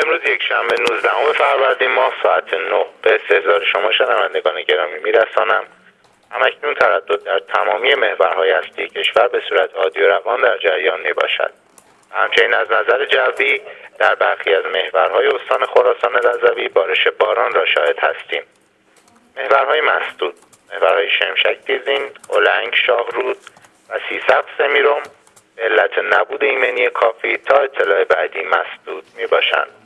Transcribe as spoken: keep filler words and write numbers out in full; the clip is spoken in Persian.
امروز یک شنبه نوزدهم فروردین ماه ساعت نه به استحضار شما شنوندگان گرامی میرسانم. همکنون تردد در تمامی محورهای هستی کشور به صورت عادی و روان در جریان می باشد. همچنین از نظر جوی در برخی از محورهای استان خراسان رضوی بارش باران را شاهد هستیم. محورهای مسدود، محورهای شمشک تیزین، اولنگ، شاهرود و سیسق سمیرم به علت نبود ایمنی کافی تا اطلاع بعدی مسدود می باشند.